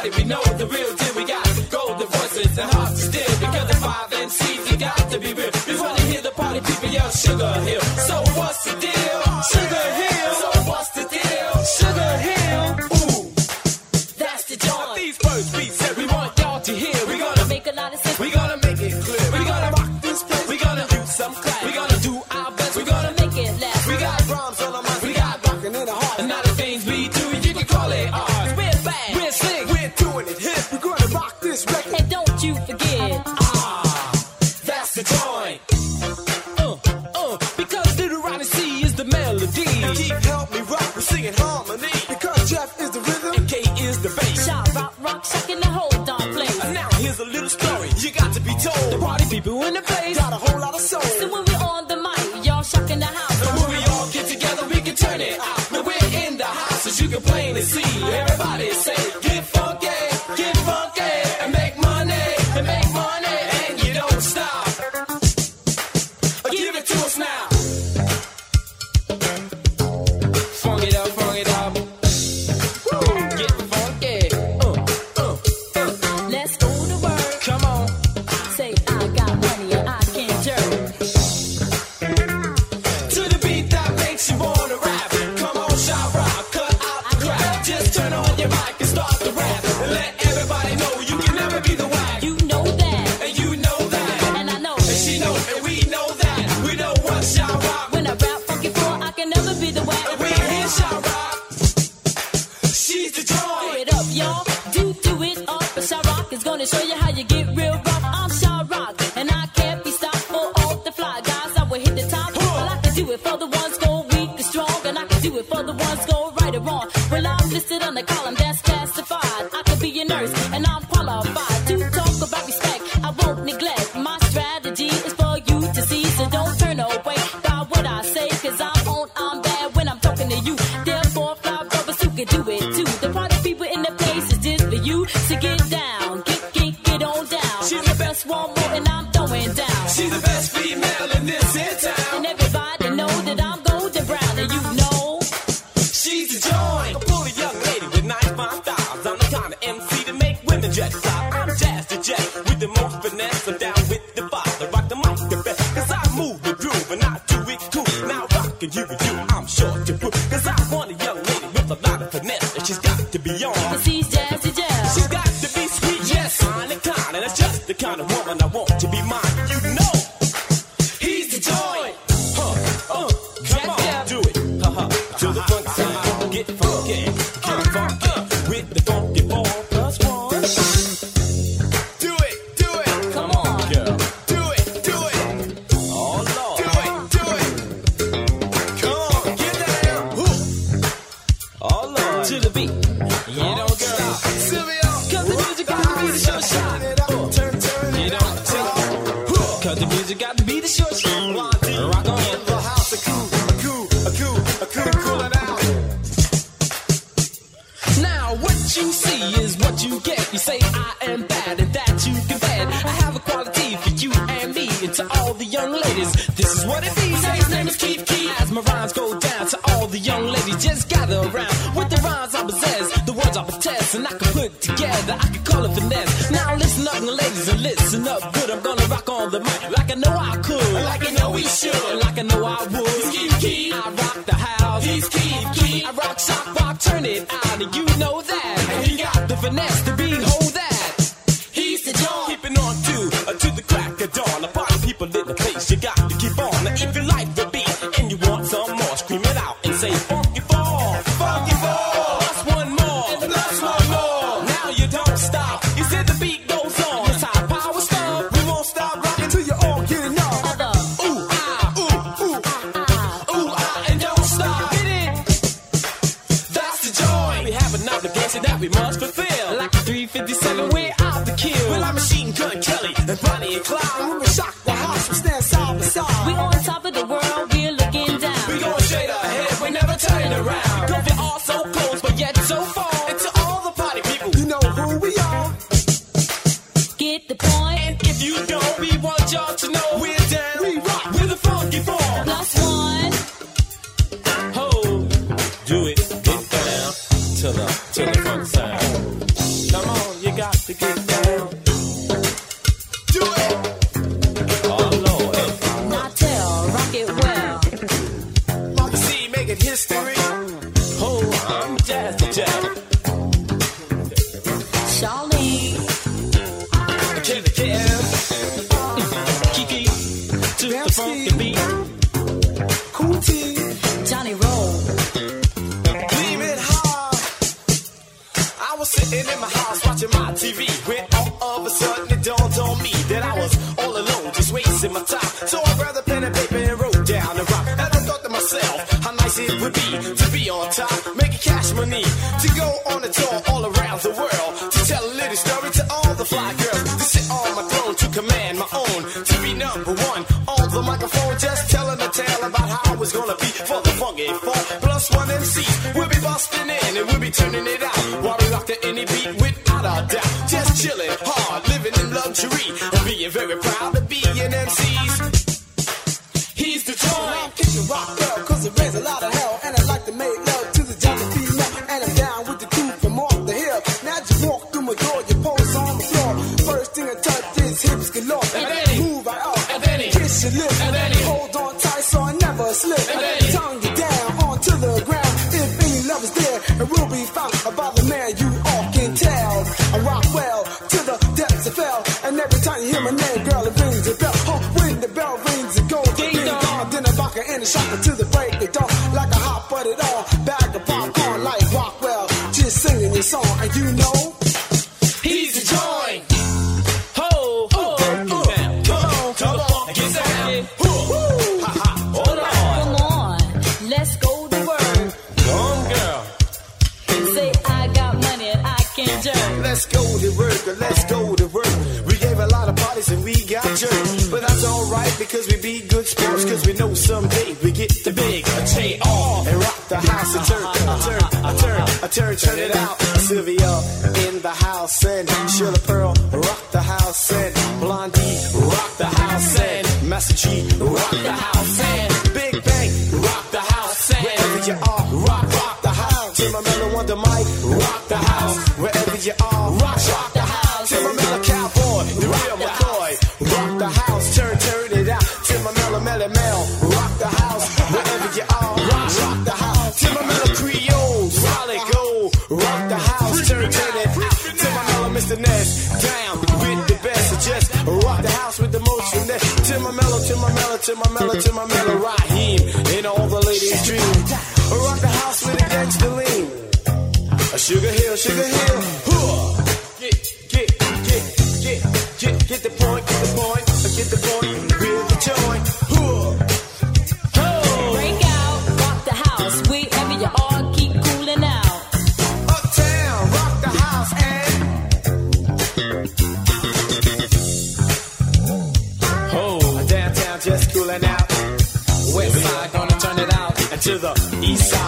party, we know the real deal. We got golden voices and hearts to steal. Because the 5 MCs, you got to be real. We wanna hear the party people yell Sugar Hill. So what's the deal? Sugar Hill. So what's the deal? Sugar Hill. Ooh, that's the joint. These first beats that we want y'all to hear. We're gonna make a lot of sense. We're gonna make it clear. We're gonna rock this place. We're gonna do some class. We're gonna do our best. We're gonna make it last. We got rhymes on our minds. We got rockin' in the heart. And now the things we do, you can call it art. We're back. We're slick. We're doing it hip. We're gonna rock this record. And don't you forget. That's the joint. Because Little Ronnie C is the melody. And Keith help me rock, we're singing harmony. Because Jeff is the rhythm and K is the bass. Shout, rock, shocking the whole darn place. And now here's a little story you got to be told. The party people in the place got a whole lot of soul. So when we're on the mic, y'all shocking the house. So when we all get together, we can turn it out. Now we're in the house, as you can plainly see. Everybody say, get funky, and make money, and you don't stop. Give it to us now. Funk it up. Woo. Get funky. Let's go to work. Come on. Say I got money and I can jerk. To the beat that makes you wanna rap. Come on, shout rock, cut out the crap. Just turn on your mic and start the rap. And let everybody know you can never be the whack. You know that. And you know that. And I know. And she knows. And we know that. We know what shout rock. When I rap funky floor, I can never be the whack. And we hear shout rock. She's the joy. Do it up, y'all. Do it up. But shout rock is gonna show you how you get real rough. I'm shout rock, and I can't be stopped for all the fly guys. I will hit the top. Well, I can do it for the ones go weak and strong, and I can do it for the ones go right or wrong. Well, I'm listed on the column that's classified. I could be a nurse, and I'm qualified to talk about respect. I won't neglect. My strategy is for you to see, so don't turn away by what I say, cause I'm bad when I'm talking to you. Therefore, fly brothers who can do it too. The party people in the place is just for you to get down, get on down. She's the best one more, and I'm throwing down. She's the best female in this here town. And everybody know that I'm golden brown, and you know she's the joint. A pretty young lady with nice fine styles. I'm the kind of MC to make women jet fly. I'm Jazz the Jet with the most finesse. I'm down with the father, rock the mic the best. Cause I move the groove and I do it cool. Now rockin' you with you, I'm sure to prove. Cause I want a young lady with a lot of finesse. And she's got to be on. Cause she's Jazzy Jazz. She's got to be sweet, yes, fine and kind. And that's just the kind of woman I want to be mine. You know, he's the joint. Come on, do it. To the funk side, get funky, with the funky 4+1. Do it. Come on, girl. Do it. Oh Lord. Do it. Come on, get down. Oh Lord. To the beat. You don't stop. Sylvia. Cause the music got to be the short shot. You don't stop. Cause the music got to be the short shot. Rock on. The house a cool it out. Now what you see is what you get. You say I am bad and that you can bet. I have a quality for you and me and to all the young ladies. This is what it means. Say his name is Keith. As my rhymes go down to all the young ladies, just gather around with the rhymes I possess, the words I possess, and I can put together. I can call it finesse. Now listen up, ladies, and listen up good. I'm gonna rock on the mic like I know I could, like I know we should, like I know I would. Keith, I rock the house. He's Keith. I rock, shock, rock, turn it out, and you know that. And he got the finesse to behold that. He's the joint. Keeping on to the crack of dawn. The party people in the place, you got to keep on. Now if you like the beat and you want some more, scream it out and say funky fall, funky fall. Plus one more, and plus one more. Now you don't stop. You said the beat goes on. It's high power stuff. We won't stop rocking till you all get enough. And don't stop. Get it. That's the joy. We have an obligation that we must fulfill. Like a 357, we're out to kill. Well, I'm Machine Gun Kelly and Bonnie and Clyde. When we shock the house, we stand side by side. We on top of the world, we're looking down. We going straight ahead, we never turn around. Cause we're all so close, but yet so far. And to all the party people, you know who we are. Get the point. And if you don't, we want y'all to know we're down. We rock with the funky form. +1. Ho, do it, get down. to the funk sound. Come on, you got to get down. Do it. Oh Lord. Now tell, rock it well. Marky C making history. Oh, I'm Jazz the Jazz. Charlene. Killer Kim. Kiki to the funky beat. Cool T. Johnny Roll. Gleaming hard. I was sitting in my house watching my TV when all of a sudden it dawned on me that I was all alone, just wasting my time. So I grabbed a pen and paper and wrote down the rhyme. And I thought to myself how nice it would be on top, making cash money, to go on a tour all around the world, to tell a little story to all the fly girls, to sit on my throne, to command my own, to be number one on the microphone, just telling a tale about how it's gonna be for the funky four. Plus one MC, we'll be busting in and we'll be turning it out while we rock to any beat without a doubt. Just chilling hard, living in luxury, and being very proud to be an MC's. He's the joint. I'm kicking rock well, cause it rains a lot of hell. And I like to make love to the Johnny female. And I'm down with the crew from off the hill. Now you walk through my door, your pose on the floor. First thing I touch is hips galore. And then he move right off, and then he kiss your lips, and then he hold on tight so I never slip. And then he tongue you down onto the ground. If any love is there, it will be found. About the man you all can tell. I rock well to the depths of hell. And every time you hear my name, girl, it rings a bell. Oh, when the bell rings, it goes ding dong. Then I rock her in the shocker to the break of dawn. Like a hot buttered on bag of popcorn, like Rockwell, just singing your song. And you know he's the joint. Ho, ho, now, come on, get down. Ha ha, hold on. Come on, let's go to work. Come on, girl. Say I got money and I can jerk. let's go to work, let's go to work. We gave a lot of parties and we got jerked. But that's alright because we be good sports. Cause we know someday we get the big Take off and rock the house and turn it out. Sylvia in the house and Sheila Pearl rock the house and Blondie rock the house and Master G rock the house and Big Bang rock the house and wherever you are, rock the house. Tim Mello on the mic, rock the house. Wherever you are, rock the house. Tim Mello Cowboy, the real McCoy, rock the house, turn it out. Tim Mello Mel, rock the house. Wherever you are, rock the house. Tim Mello Creole, solid gold, rock the house, turn it out. Tim Mello Mr. Ness, down with the best. So just rock the house with the most finesse. Tim Mello, Raheem, and all the ladies' dream. Rock the house with a gangster lean. Sugar Hill. Get the point, with the joint. Break out, rock the house. Wherever you are, keep cooling out. Uptown, rock the house and downtown just cooling out. West side gonna turn it out, and to the east side.